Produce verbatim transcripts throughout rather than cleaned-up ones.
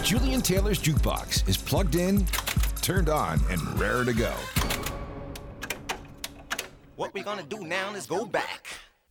Julian Taylor's Jukebox is plugged in, turned on, and raring to go. What we're gonna do now is go back.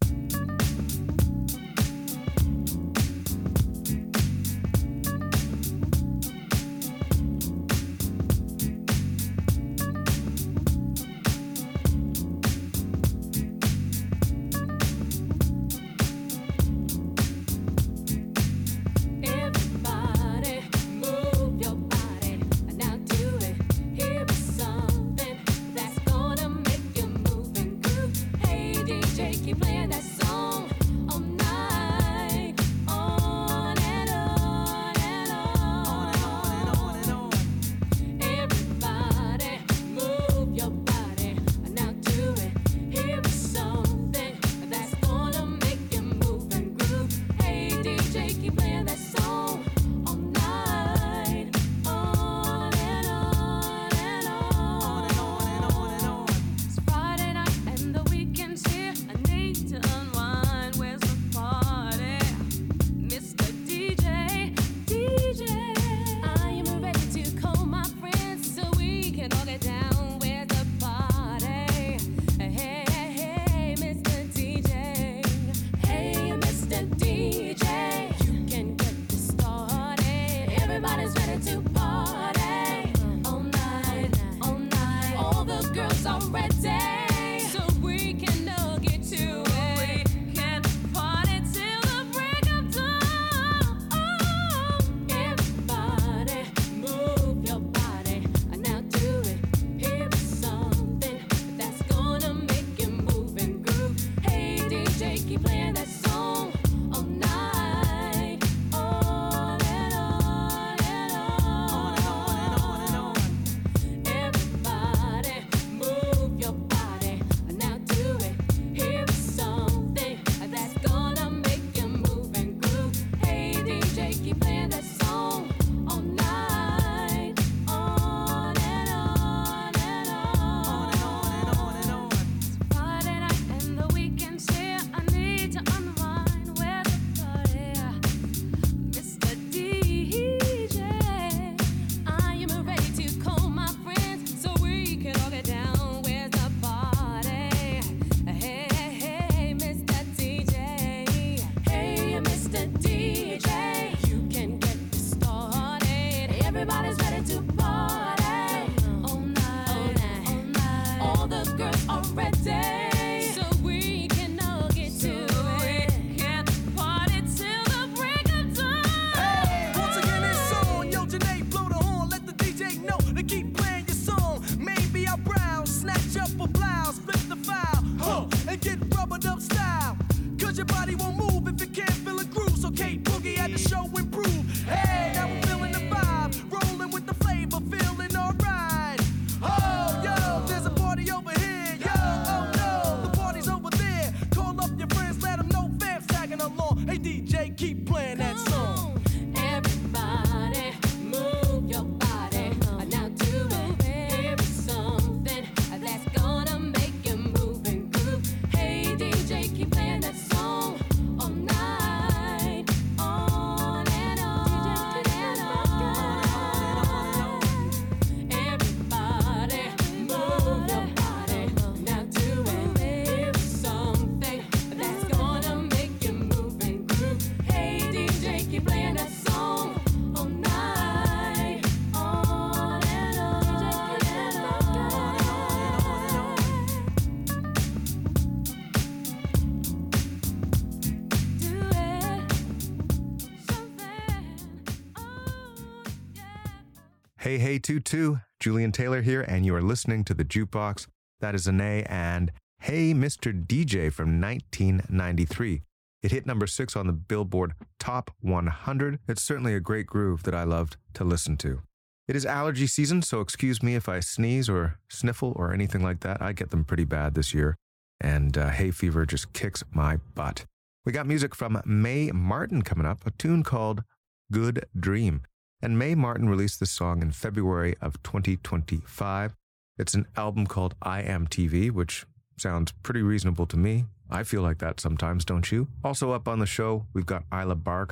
Hey, hey, two two, Julian Taylor here, and you are listening to The Jukebox. That is Anae and Hey, Mister D J from nineteen ninety-three. It hit number six on the Billboard Top one hundred. It's certainly a great groove that I loved to listen to. It is allergy season, so excuse me if I sneeze or sniffle or anything like that. I get them pretty bad this year, and uh, hay fever just kicks my butt. We got music from Mae Martin coming up, a tune called Good Dream. And Mae Martin released this song in February of twenty twenty-five. It's an album called I Am T V, which sounds pretty reasonable to me. I feel like that sometimes, don't you? Also up on the show, we've got Isla Barker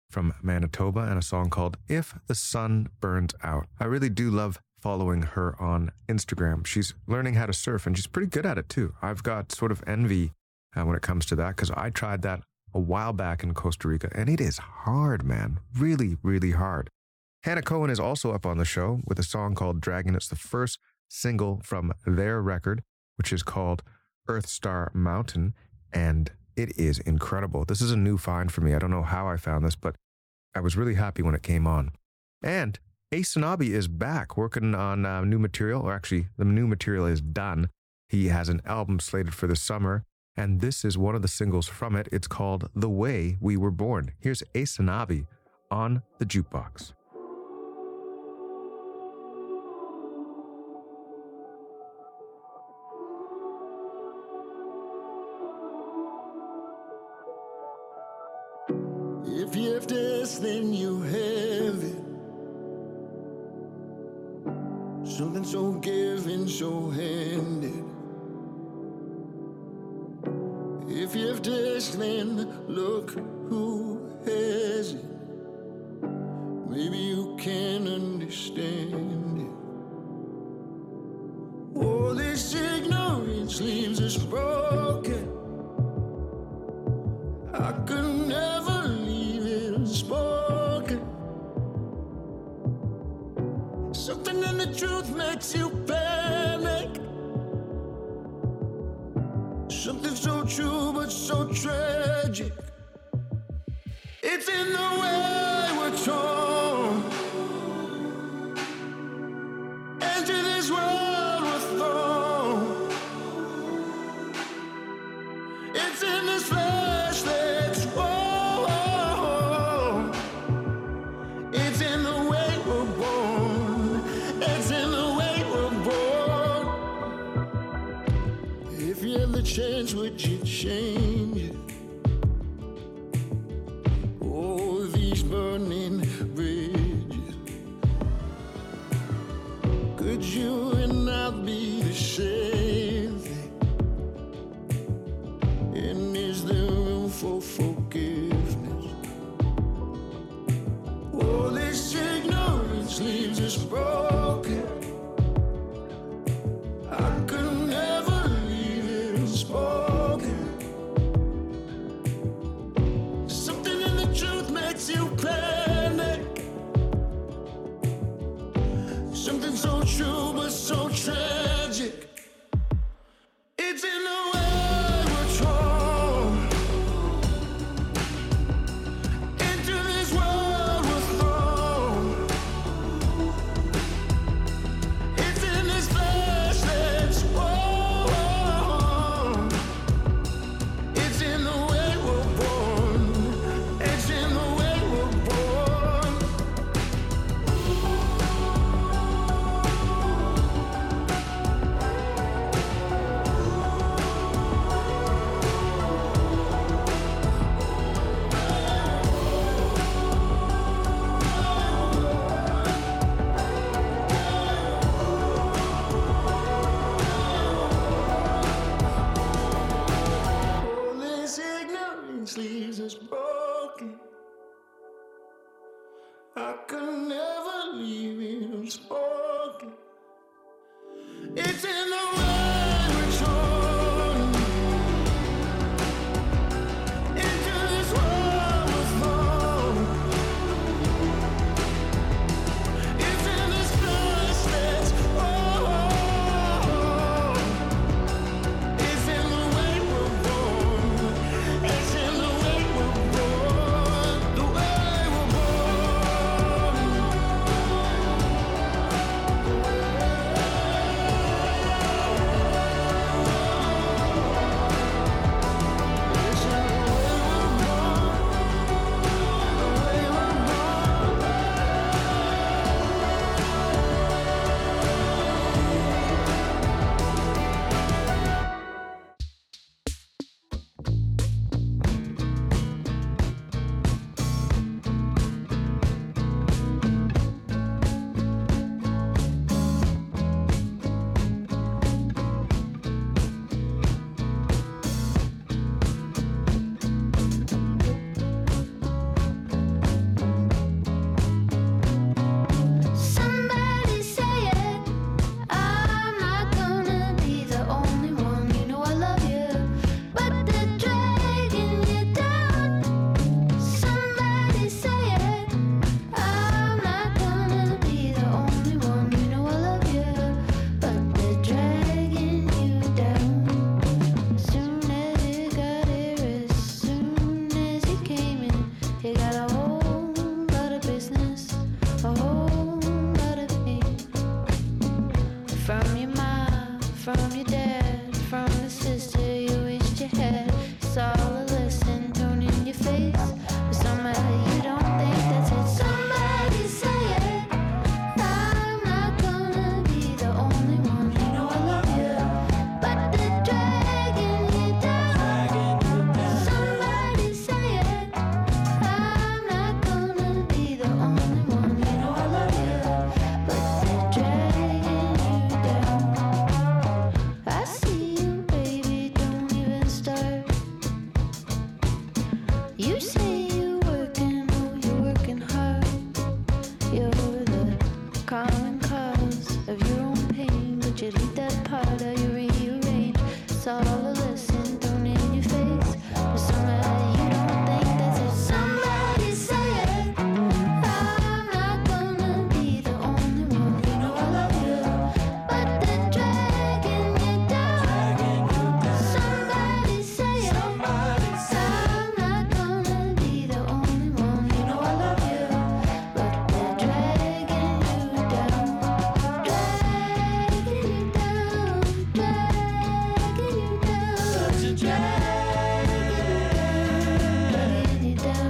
from Manitoba and a song called If the Sun Burns Out. I really do love following her on Instagram. She's learning how to surf and she's pretty good at it too. I've got sort of envy uh, when it comes to that because I tried that a while back in Costa Rica and it is hard, man. Really, really hard. Hannah Cohen is also up on the show with a song called Dragon. It's the first single from their record, which is called Earth Star Mountain, and it is incredible. This is a new find for me. I don't know how I found this, but I was really happy when it came on. And Ace Sanabi is back working on uh, new material, or actually the new material is done. He has an album slated for the summer, and this is one of the singles from it. It's called The Way We Were Born. Here's Ace Sanabi on the Jukebox. If you have this, then you have it. Something so given, so handed. If you have this, then look who has it. Maybe you can understand it. All this ignorance leaves us broken. I could never leave it unspoken. Something in the truth makes you panic. Something so true but so tragic. It's in the way we're torn. Into this world we're thrown. It's in this flesh that's warm. It's in the way we're born. It's in the way we're born. If you had the chance, would you change it? Oh, these burning bridges. Could you and I be the same thing? And is there room for forgiveness? All this ignorance leaves us broken. I could never leave it unspoken. Something in the truth makes you panic. Something so true but so tragic. It's in the way we're torn. Into this world we're thrown. It's in this flesh that's warm. It's in the way we're born. It's in the way we're born. All this ignorance leaves us broken. I could never leave it unspoken. It's in the way we're torn. Into this world we're thrown. It's in this flesh that's warm. It's in the way we're born. It's in the way we're born. The way we're born. You're the common cause of your own pain, but you leave that part of you rearranged. It's all a lesson thrown in your face, but somehow you don't think that's it. Somebody say it. I'm not gonna be the only one. You know I love you, but they're dragging you down. Somebody say it. I'm not gonna be the only one. You know I love you, but they're dragging you down, dragging you down, dragging you down, such a drag, dragging you down,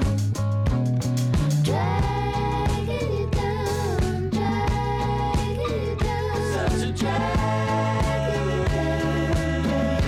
dragging you down, dragging you down, such a dragging you down,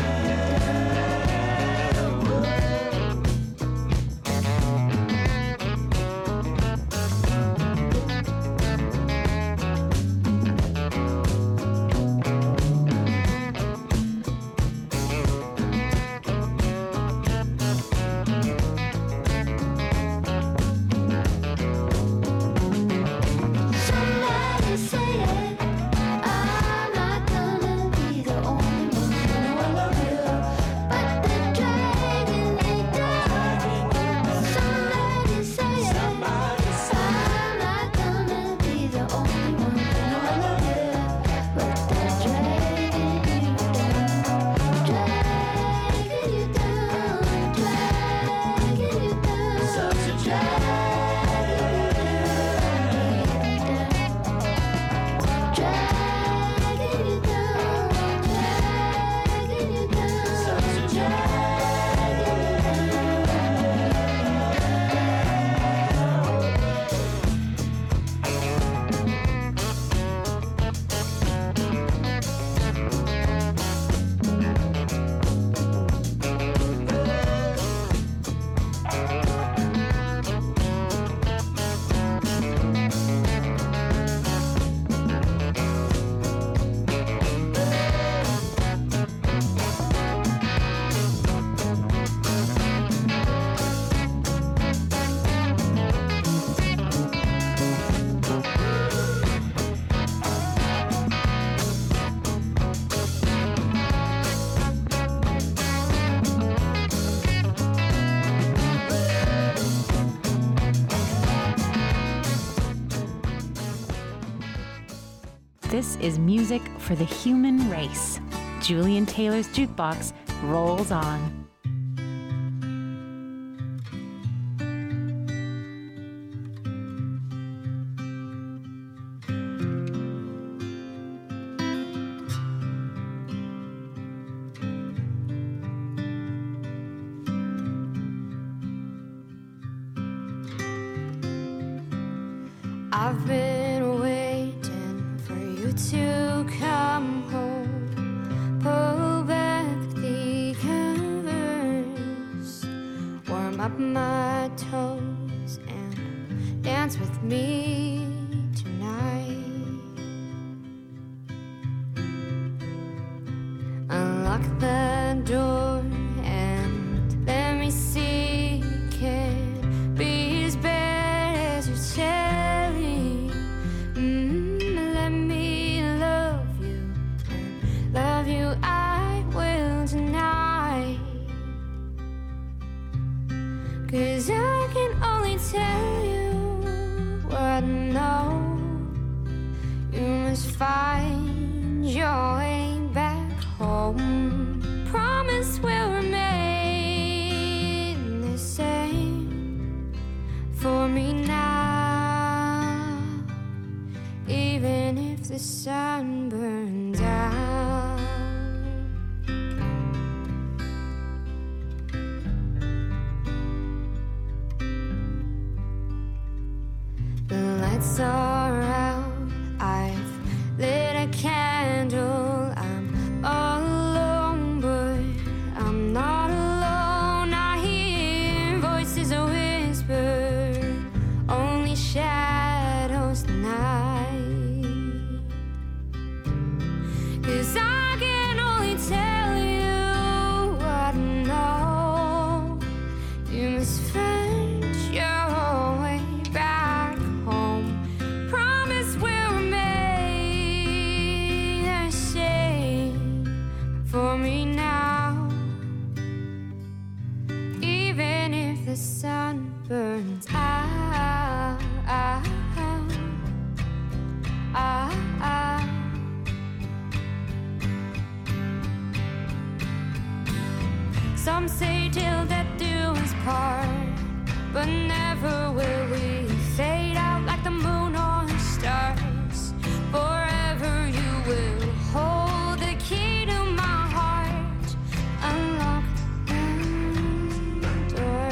somebody say it. I'm not gonna be the only one. You know I love you, but they're dragging me down. Somebody say it. I'm not gonna be the only one. You know I love you, but they're dragging you down, dragging you down, dragging you down, such a dragging you down, dragging you down, dragging you down, such a dragging you down. This is music for the human race. Julian Taylor's Jukebox rolls on. I've been waiting for you to come home. Pull back the covers, warm up my toes, and dance with me tonight. Unlock the door and let me see. Can't be as bad as you're telling. Mm, let me love you, and love you I will tonight. 'Cause I can only tell you what I know. You must find your way back home. Promise will remain the same for me now, even if the sun burns out. The lights are out, I've lit a candle. I'm all alone, but I'm not alone. I hear voices whisper, only shadows tonight. Some say till death do us part, but never will we fade out like the moon or stars. Forever you will hold the key to my heart, unlock the door.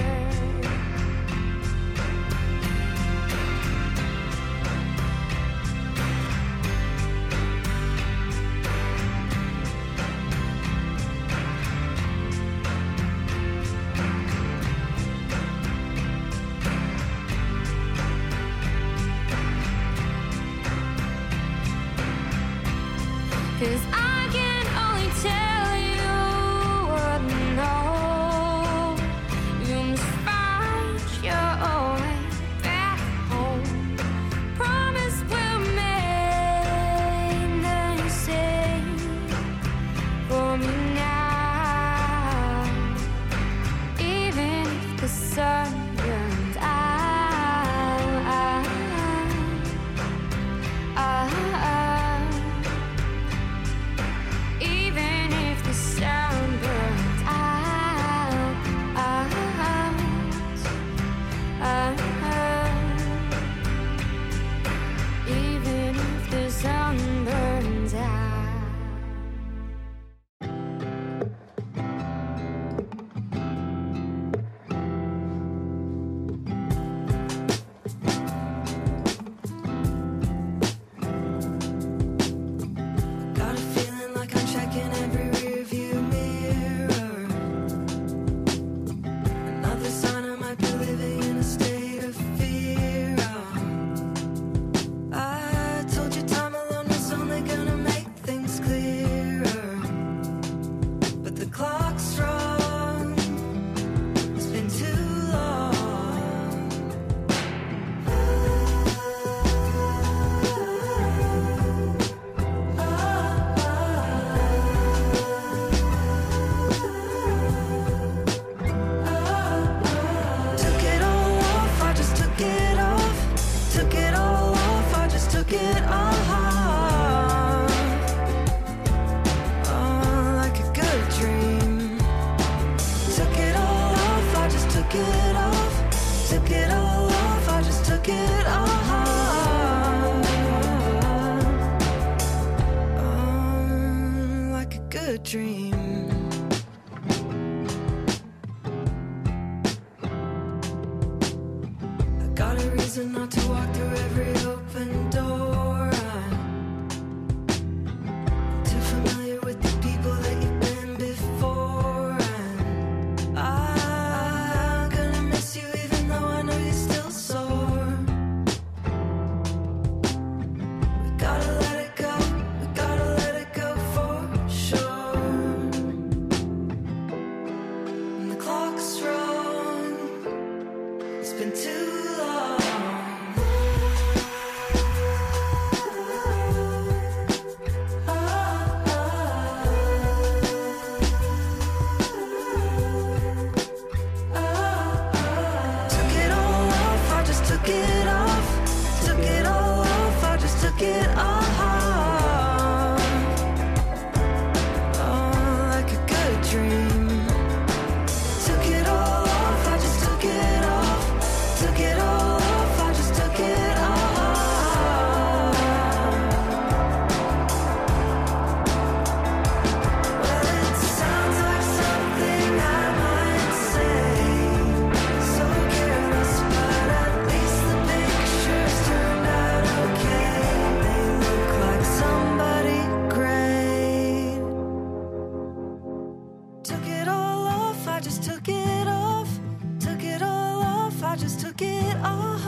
Cause I can only tell you what I know. You must find your way back home. Promise we'll make the same for me now. Even if the sun burns out, even if the sound burns out, out, out. Even if the sun burns out. Got a feeling like I'm checking every rearview mirror. Another sign I might be living in a state of fear. I told you time alone was only gonna make things clearer, but the clock's wrong. It's been too long. Took it all off, I just took it off. Took it all off, I just took it off. Oh, like a good dream. Took it all off, I just took it off. Took it all off, I just took it off. Oh, like a good dream. I got a reason not to walk through every open door. I'm too familiar with the people that you've been before, and I'm gonna miss you even though I know you're still sore. We gotta let it go, we gotta let it go for sure. And the clock's wrong, it's been too long. Took it all off, I just took it off. Took it all off, I just took it off. Oh, like a good dream. Took it all off, I just took it off. Took it all off, I just took it off. Well, it sounds like something I might say, so careless, but at least the pictures turned out okay. They look like somebody great. Took it all off, I just took it off. Took it all off, I just took it off.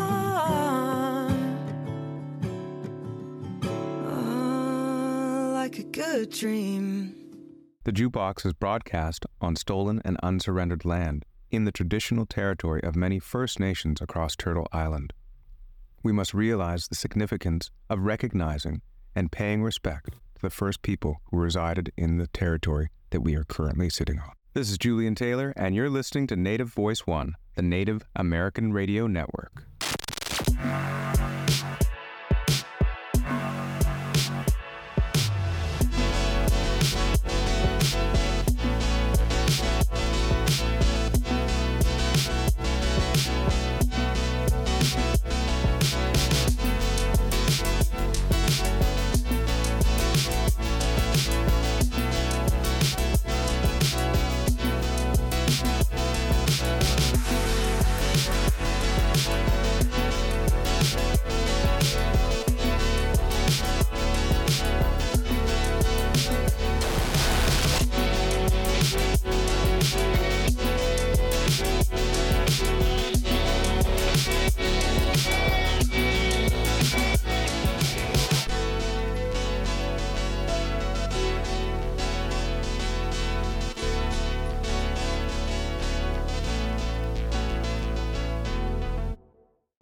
Oh, like a good dream. The Jukebox is broadcast on stolen and unsurrendered land in the traditional territory of many First Nations across Turtle Island. We must realize the significance of recognizing and paying respect to the first people who resided in the territory that we are currently sitting on. This is Julian Taylor, and you're listening to Native Voice One, the Native American Radio Network.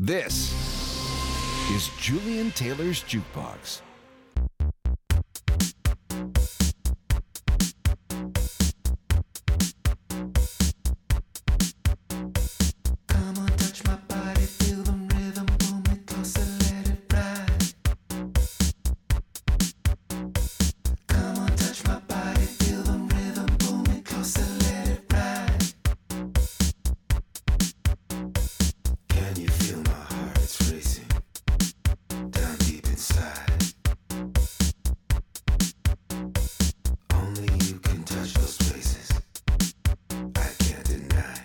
This is Julian Taylor's Jukebox. Come on, touch my body, feel the rhythm, pull me closer, let it ride. Come on, touch my body, feel the rhythm, pull me closer, let it ride. Can you feel my heart? It's racing down deep inside. Only you can touch those places. I can't deny.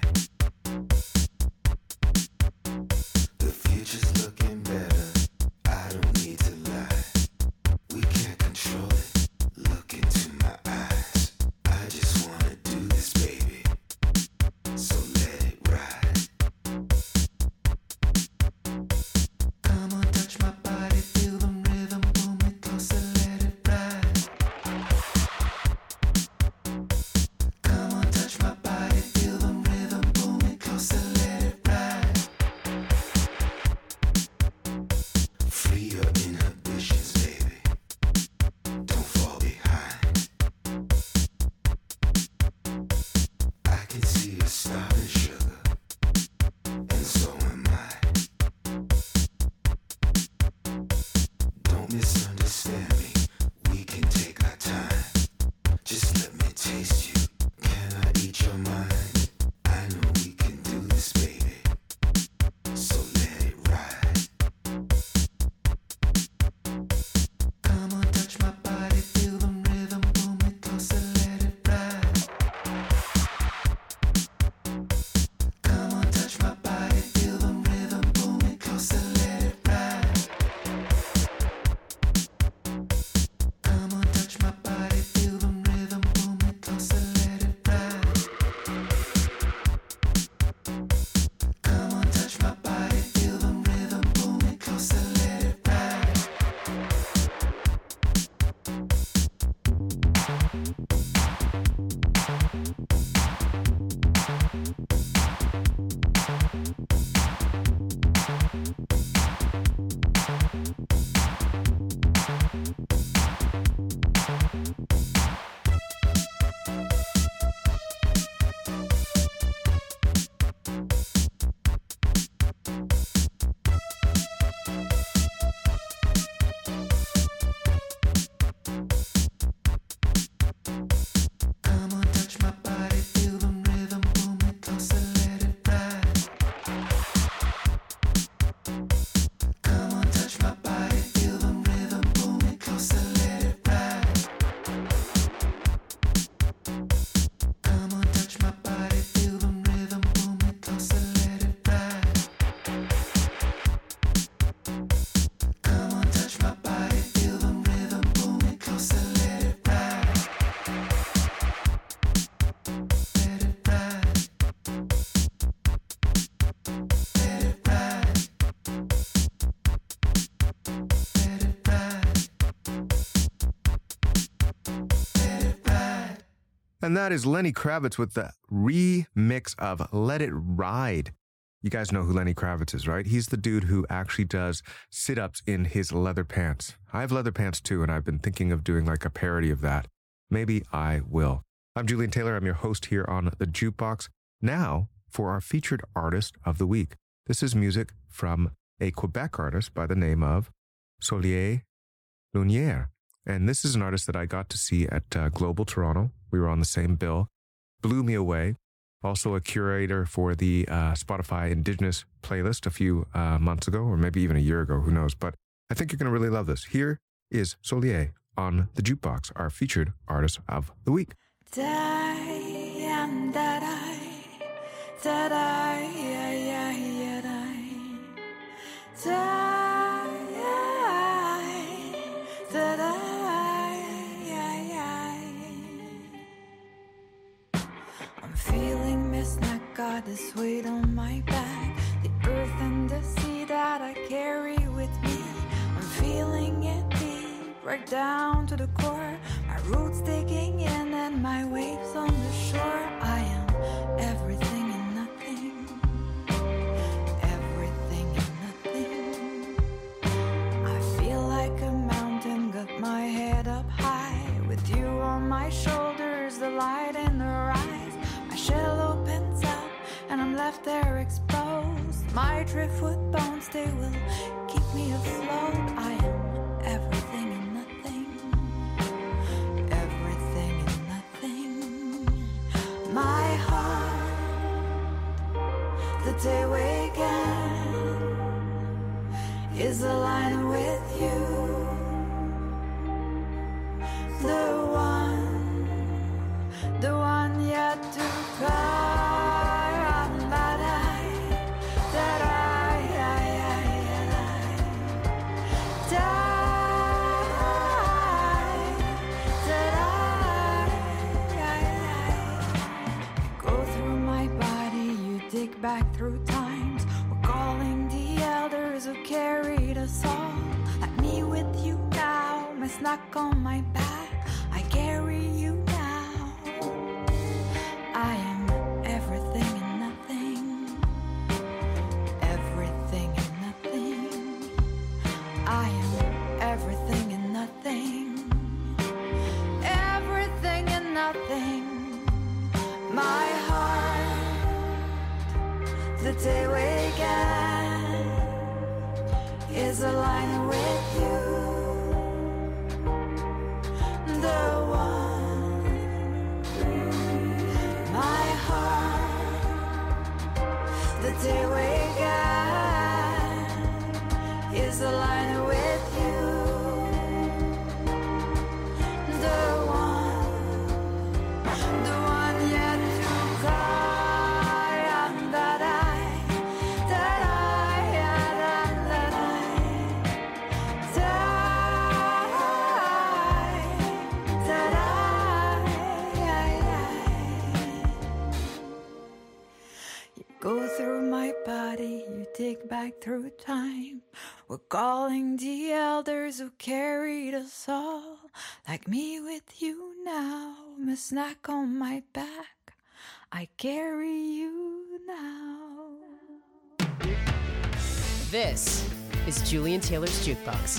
The future's looking better. I don't need to lie. We can't control it. Look into my eyes. I just wanna do this, baby. So let it ride. Come on, touch my body, feel the rhythm, pull me closer, let it ride. Come on, touch my body, feel the rhythm, pull me closer, let it ride. Free your inhibitions, baby. Don't fall behind. I can see you starving, sugar, and so am I. Don't misunderstand me. We can take our time. Just let me taste you. Can I eat your mind? I know we can do this, baby. So let it ride. Come on, touch my body, feel the rhythm, pull me closer, let it ride. Come on, touch my body, feel the rhythm, pull me closer, let it ride. Come on, touch my body, feel the rhythm, pull me closer, let it ride. Come on, touch my body, feel the rhythm, pull me closer, let it ride. Come on, touch my body, feel the rhythm, pull me closer, let it ride. Come on, touch my body, feel the rhythm, pull me closer, let it ride. Come on, touch my body, feel the rhythm, pull me closer, let it ride. Come on, touch my body, feel the rhythm, pull me closer, let it ride. Let it ride. Let it ride. Let it ride. Let it ride. And that is Lenny Kravitz with the remix of Let It Ride. You guys know who Lenny Kravitz is, right? He's the dude who actually does sit-ups in his leather pants. I have leather pants too, and I've been thinking of doing like a parody of that. Maybe I will. I'm Julian Taylor. I'm your host here on The Jukebox. Now for our featured artist of the week. This is music from a Quebec artist by the name of Solier Lunière. And this is an artist that I got to see at uh, Global Toronto. We were on the same bill. Blew me away. Also a curator for the uh, Spotify Indigenous playlist a few uh, months ago, or maybe even a year ago, who knows. But I think you're going to really love this. Here is Solier on The Jukebox, our featured artist of the week. Die and die, die, die, die, die, die. I'm feeling missed, not got this weight on my back. The earth and the sea that I carry with me. I'm feeling it deep, right down to the core. My roots digging in and my waves on the shore. I am everything and nothing. Everything and nothing. shoulders, the light in their eyes. My shell opens up and I'm left there exposed. My driftwood bones, they will keep me afloat. I am everything and nothing, everything and nothing. My heart, the day we began, is aligning with you. The one, the one yet to come. That I, that I, I, I, I, die, that I, I, I. Go through my body, you dig back through times. We're calling the elders who carried us all. Like me with you now, my snack on my back. I carry you now. I am everything and nothing, everything and nothing. I am everything and nothing, everything and nothing. My heart, the day we began, is aligning with you. The one, my heart, the day we began, is aligning with you. The one, the one yet to come. That I, that I, that I, that I, that I. You go through my body, you dig back through time. We're calling the elders who carried us all. Like me with you now, my snack on my back. I carry you now. This is Julian Taylor's Jukebox.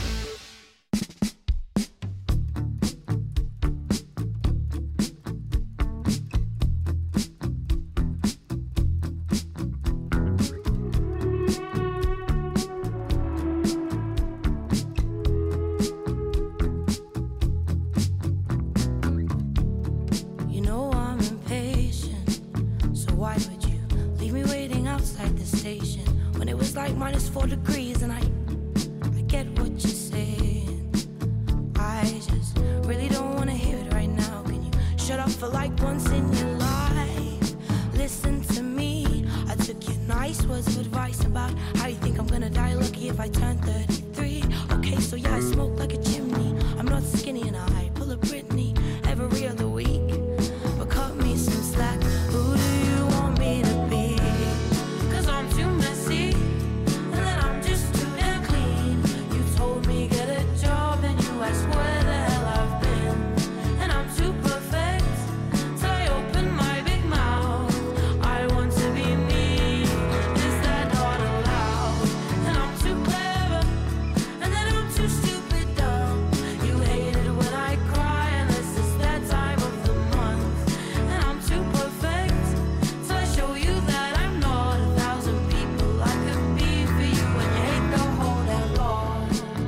You know I'm impatient, so why would you leave me waiting outside the station when it was like minus four degrees? And I, I get what you're saying. I just really don't want to hear it right now. Can you shut up for like once in your life? Listen to me. I took your nice words of advice about how you think I'm gonna die lucky if I turn thirty-three. Okay, so yeah, I smoke like a chimney. I'm not skinny and I pull a Britney every other week. But cut me some slack. Who do you want me to be? Cause I'm too messy, and then I'm just too damn clean. You told me get a job and you asked where the hell I've been. And I'm too perfect, so I open my big mouth. I want to be me, is that not allowed? And I'm too clever, and then I'm too stupid dumb. You hate it when I cry, unless it's that time of the month. And I'm too perfect, so I show you that I'm not a thousand people I could be for you. And you hate the whole damn lot.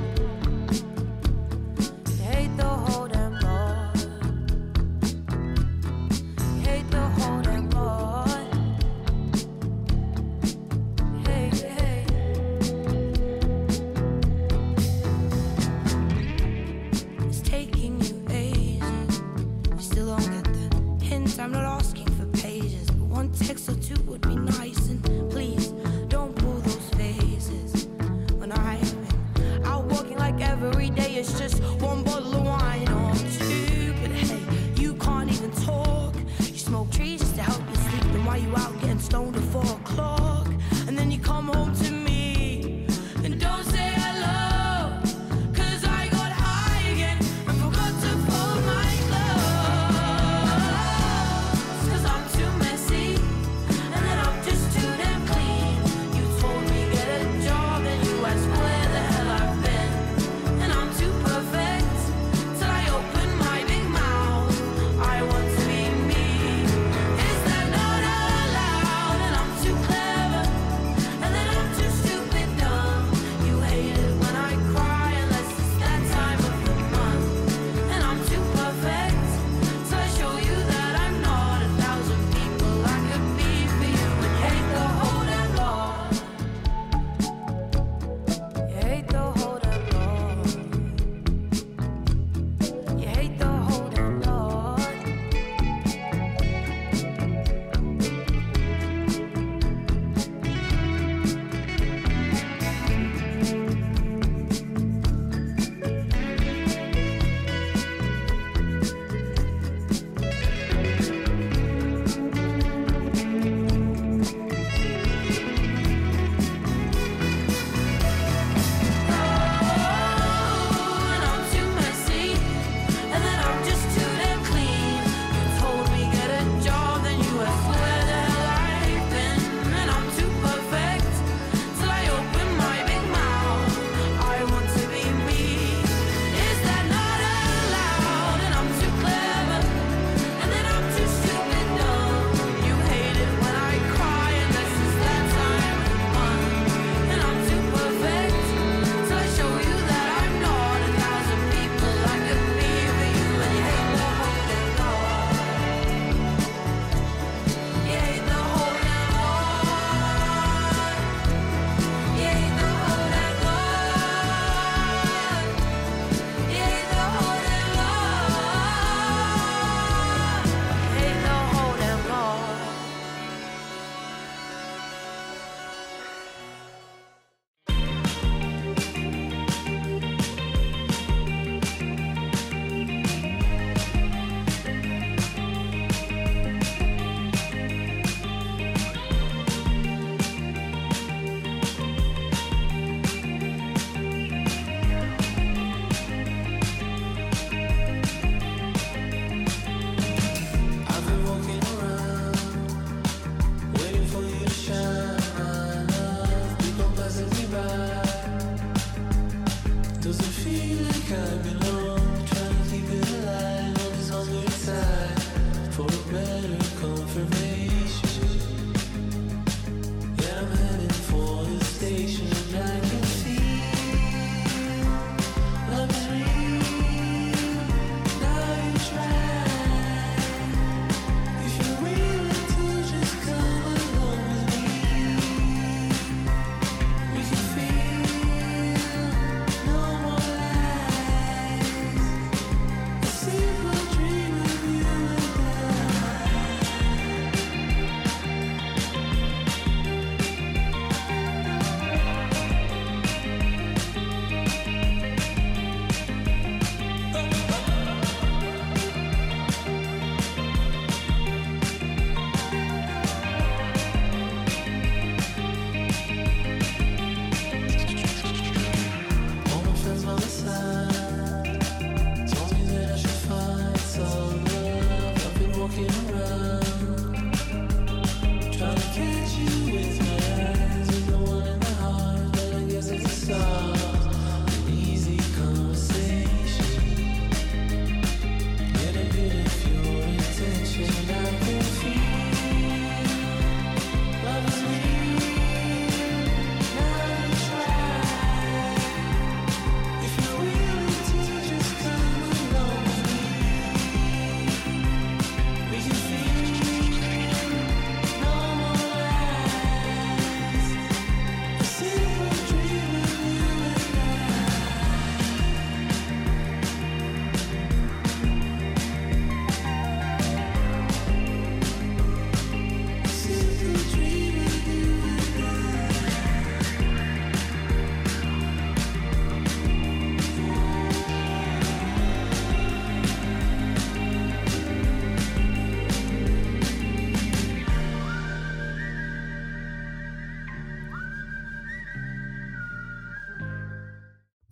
You hate the whole damn lot. You hate the whole damn lot. Hey, hey. It's taking you ages. You still don't get the hint. I'm not asking for pages, but one text or two would be nice. And please don't pull those faces when I've been out walking like every day. It's just one bottle of wine or two. But hey, you can't even talk. You smoke trees just to help you sleep. Then why you out getting stoned at four o'clock? And then you come home to me and don't say hello. Cause I got high again and forgot to fold my clothes. Cause I'm too messy, and then I'm just too damn clean. You told me get a job and you asked where the hell I've been. And I'm too perfect,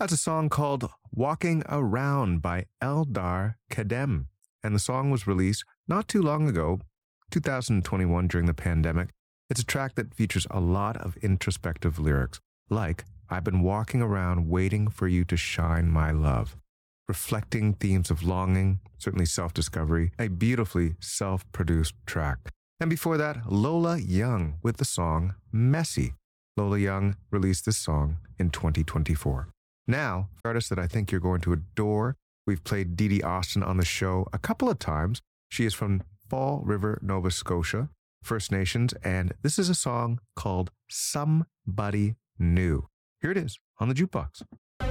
That's a song called Walking Around by Eldar Kadem. And the song was released not too long ago, two thousand twenty-one, during the pandemic. It's a track that features a lot of introspective lyrics, like, I've been walking around waiting for you to shine my love, reflecting themes of longing, certainly self-discovery, a beautifully self-produced track. And before that, Lola Young with the song Messy. Lola Young released this song in twenty twenty-four. Now, artist that I think you're going to adore, we've played Dee Dee Austin on the show a couple of times. She is from Fall River, Nova Scotia, First Nations, and this is a song called Somebody New. Here it is on the Jukebox.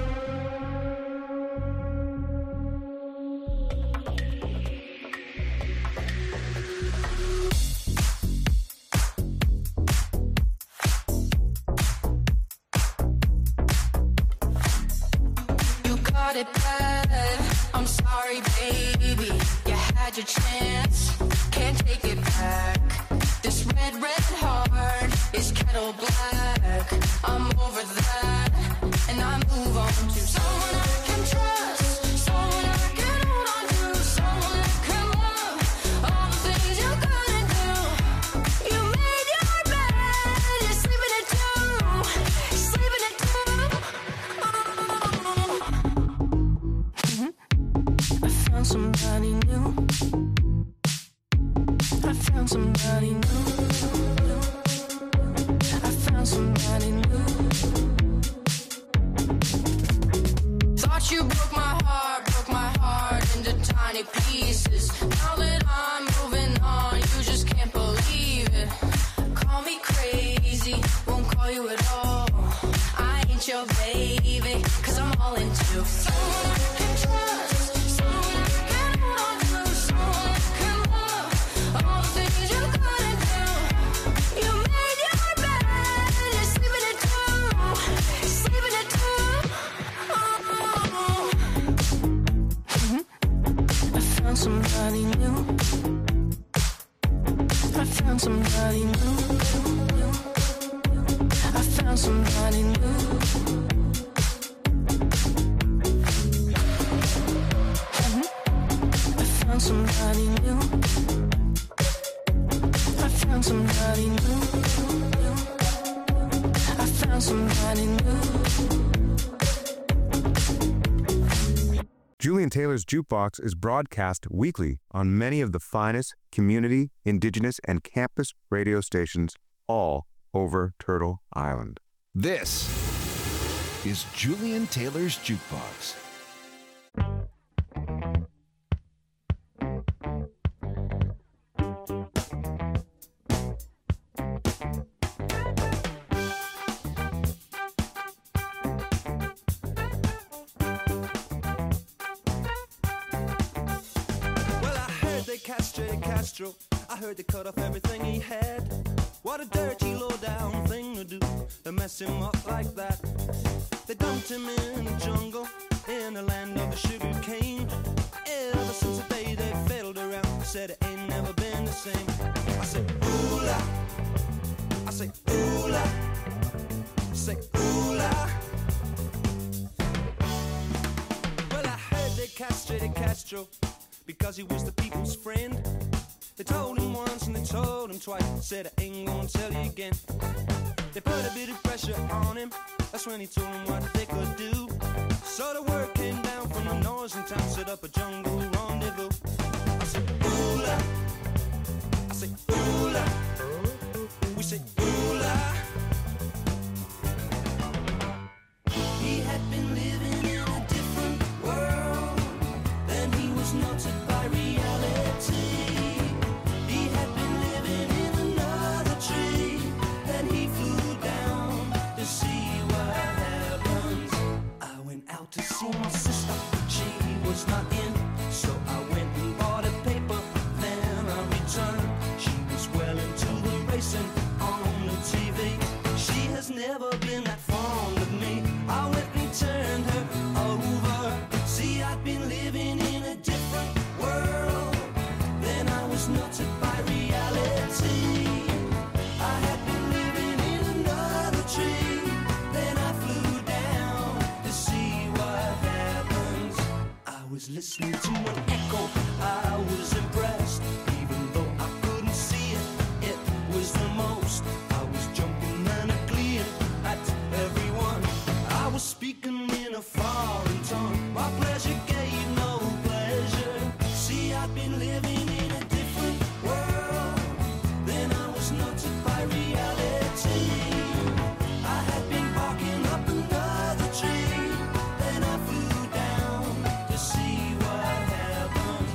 You got it bad. I'm sorry, baby. You had your chance. Can't take it back. This red, red heart is kettle black. I'm over that, and I move on to someone I can trust, someone I can hold on to, someone that can love all the things you couldn't do. You made your bed, you're sleeping it too, sleeping it too. Mm-hmm. I found somebody new. I found somebody new. I found somebody new. Thought you broke my heart, broke my heart into tiny pieces. Now that I'm moving on, you just can't believe it. Call me crazy, won't call you at all. I ain't your baby, cause I'm all into someone I can trust, someone I can hold on to, someone that can love all the things you couldn't do. You made your bed, you're sleeping it too, sleeping it too. Oh. Mhm. I found somebody new. I found somebody new. I found somebody new. Mhm. I found somebody new. I found somebody new. I found somebody new. Julian Taylor's Jukebox is broadcast weekly on many of the finest community, indigenous, and campus radio stations all over Turtle Island. This is Julian Taylor's Jukebox. Well, I heard they castrated Castro. I heard they cut off everything he had. What a dirty, low-down thing to do, to mess him up like that. They dumped him in the jungle, in the land of the sugar cane. Ever since the day they fiddled around, said it ain't never been the same. I said, ooh la. I say, ooh la. I say, ooh la. Well, I heard they castrated Castro because he was the people's friend. They told him once and they told him twice, said I ain't gonna tell you again. They put a bit of pressure on him, that's when he told them what they could do. So the word came down from the northern town, set up a jungle rendezvous. I said, ooh la. I say, ooh la. We say, ooh la. He had been living in a different world, then he was melted by reality. He had been living in another tree, then he flew down to see what happens. I went out to see my sister, she was not in, so I went and bought a paper, then I returned. She was well into the racing on the T V. She has never been that fond of me. I went and turned her over. See, I'd been living in a different world, then I was melted by reality. I had been living in another tree, then I flew down to see was listening to an echo. I was impressed, even though I couldn't see it. It was the most. I was jumping and a gleeing at everyone. I was speaking in a foreign tongue. My pleasure gave no pleasure. See, I'd been living in a different world. Then I was nurtured by reality. I had been barking up another tree. Then I flew down to see what happens.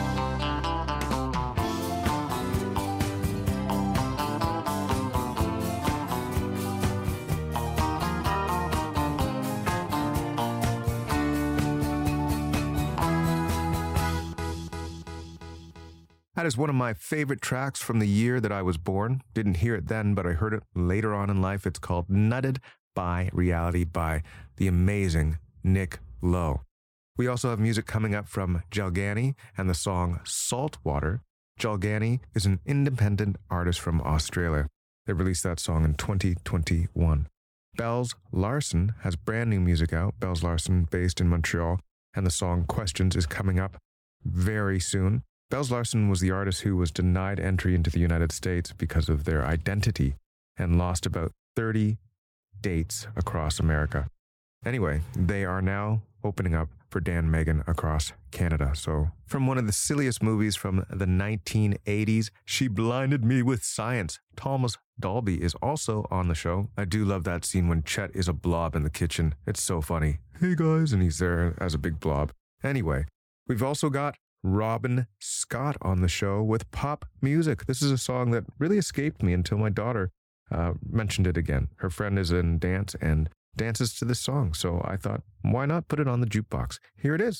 That is one of my favorite tracks from the year that I was born. Didn't hear it then, but I heard it later on in life. It's called Nutted by Reality by the amazing Nick Lowe. We also have music coming up from Jalgani and the song Saltwater. Jalgani is an independent artist from Australia. They released that song in twenty twenty-one. Bells Larson has brand new music out. Bells Larson, based in Montreal, and the song Questions is coming up very soon. Bells Larson was the artist who was denied entry into the United States because of their identity and lost about thirty dates across America. Anyway, they are now opening up for Dan Megan across Canada. So, from one of the silliest movies from the nineteen eighties, She Blinded Me with Science. Thomas Dolby is also on the show. I do love that scene when Chet is a blob in the kitchen. It's so funny. Hey guys, and he's there as a big blob. Anyway, we've also got Robin Scott on the show with pop music. This is a song that really escaped me until my daughter uh, mentioned it again. Her friend is in dance and dances to this song, so I thought, why not put it on the jukebox? Here it is.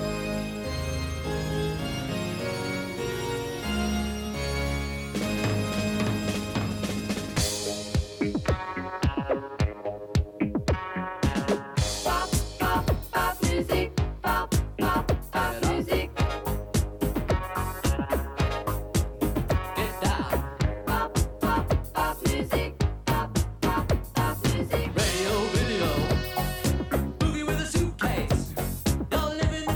Pop, pop, pop music. Pop, pop, pop music. Get down. Pop, pop, pop music. Pop, pop, pop music. Radio, video, boogie with a suitcase. You're living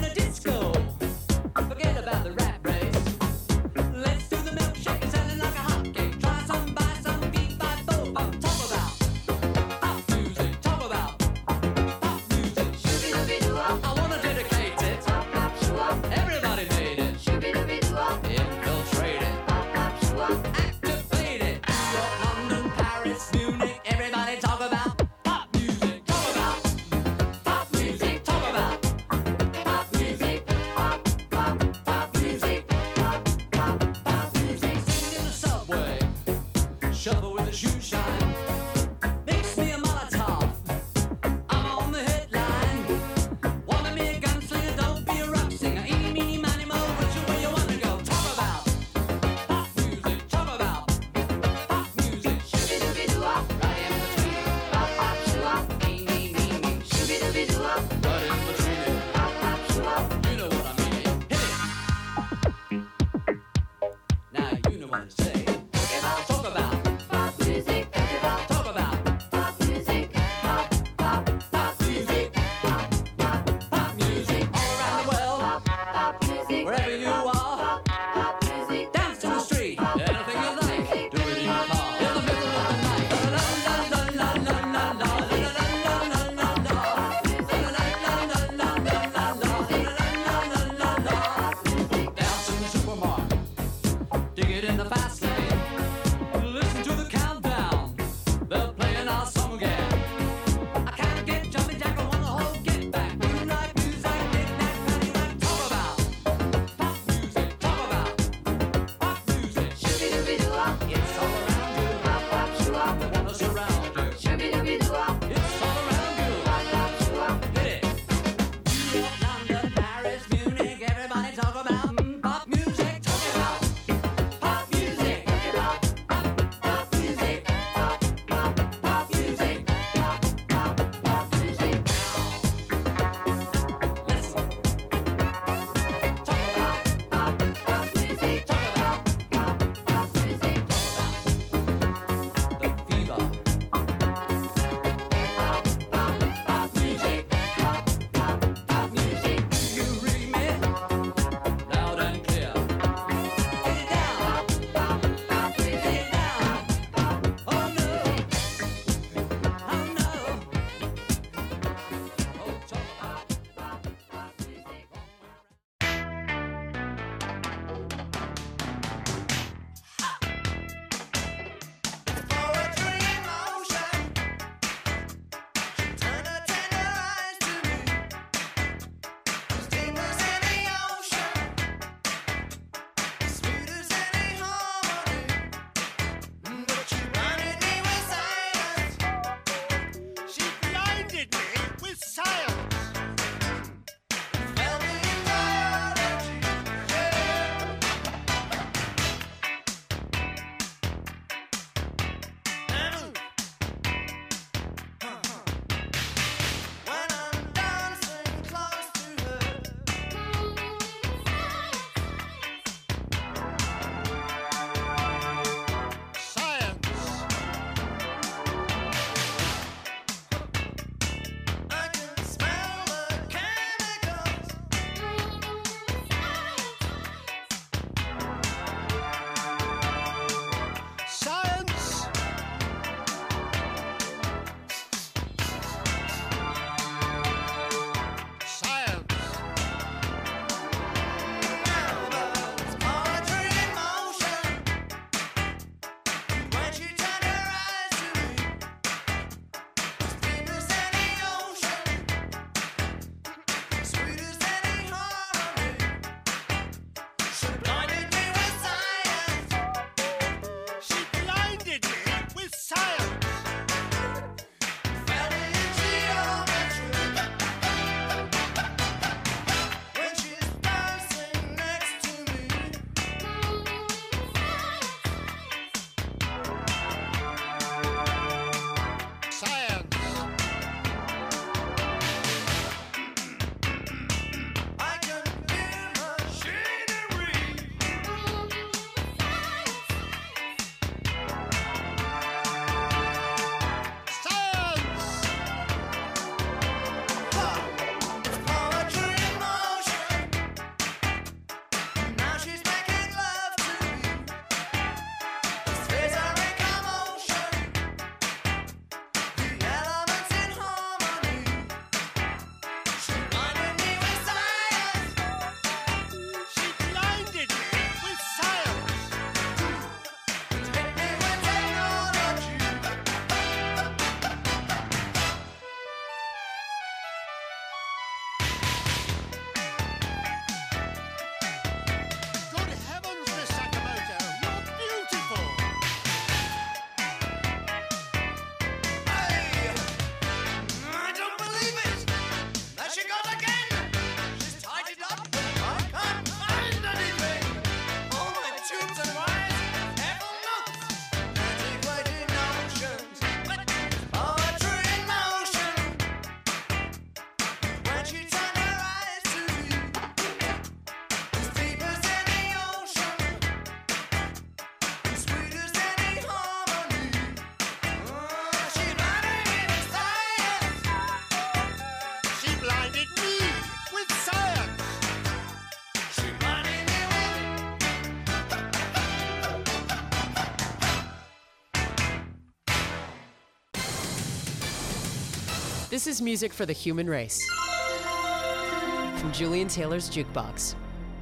This is music for the human race. From Julian Taylor's Jukebox.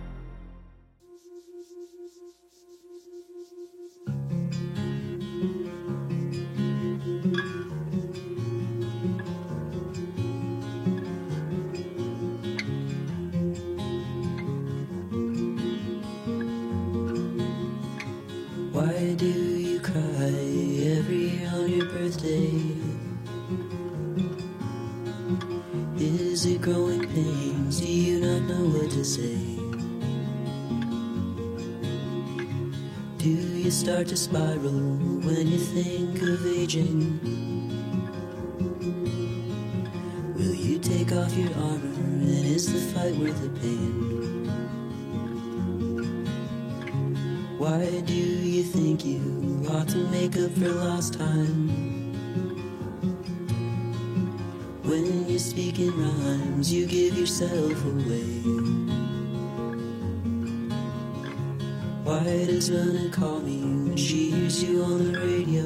Why do you cry every year on your birthday? Is it growing pains? Do you not know what to say? Do you start to spiral when you think of aging? Will you take off your armor, and is the fight worth the pain? Why do you think you ought to make up for lost time? When you speak in rhymes, you give yourself away. Why does Nana call me when she hears you on the radio?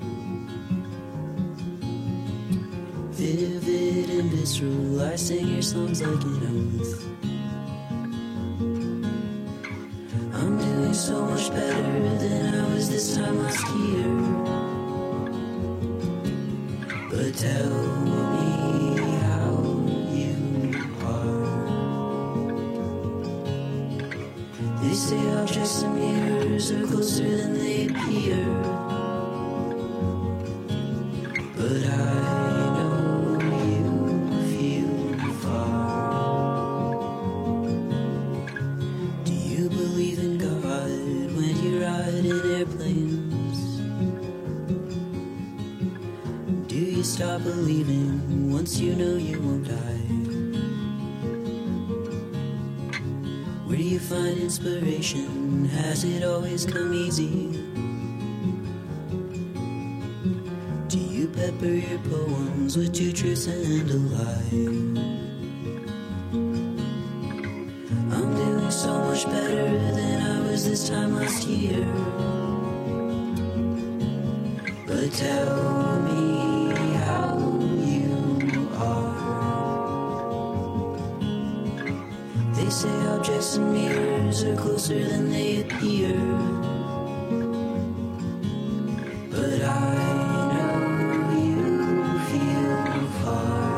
Vivid and visceral, I sing your songs like an oath. I'm doing so much better than I was this time last year. But tell me how you are. They say objects and mirrors are closer than they appear. But I know you feel far. Do you believe in God when you ride in airplanes? Do you stop believing once you know you won't die? Where do you find inspiration? Has it always come easy? Do you pepper your poems with two truths and a lie? I'm doing so much better than I was this time last year. But tell me how you are. They say objects and mirrors are closer than they appear. But I know you feel far.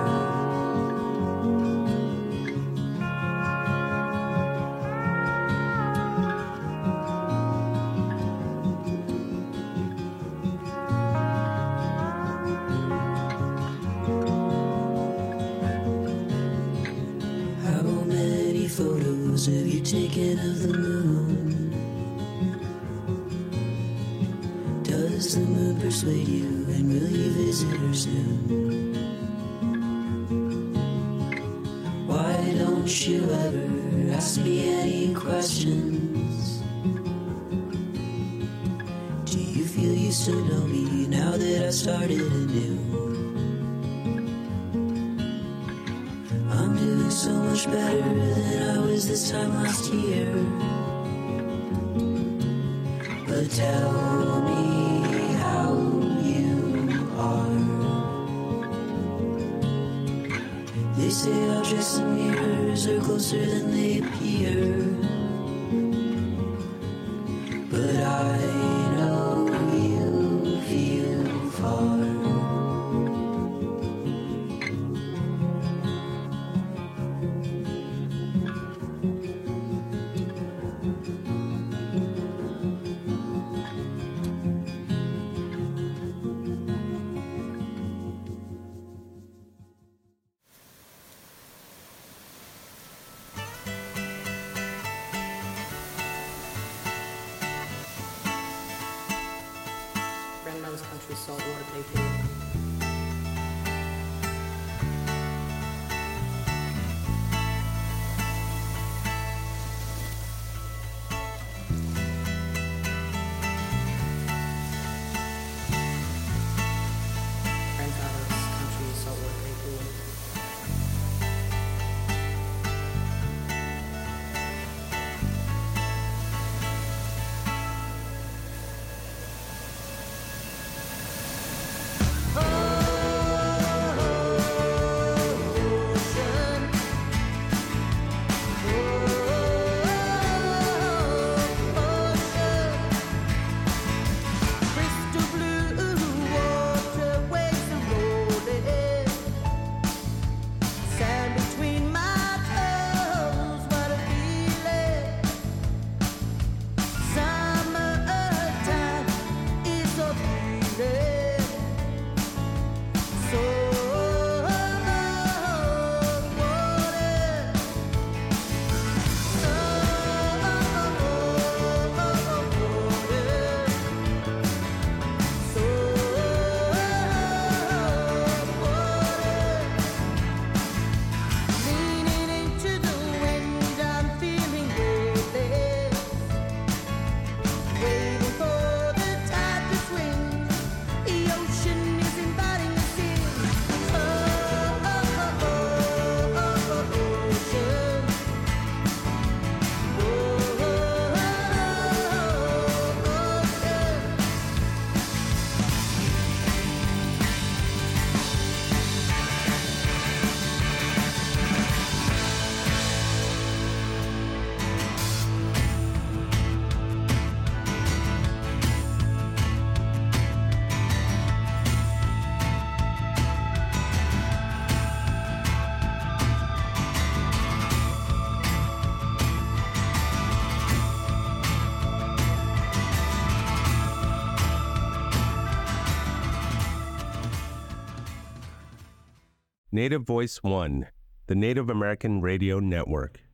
How many photos have you taken of the moon? Does the moon persuade you, and will you visit her soon? Why don't you ever ask me any questions? Do you feel you still know me now that I started anew? I'm doing so much better than I was this time last year. But tell me how you are. They say objects and mirrors are closer than they appear. But I know you feel far. Grandmother's country saltwater paper. Grandfather's country saltwater paper. Native Voice One, the Native American Radio Network.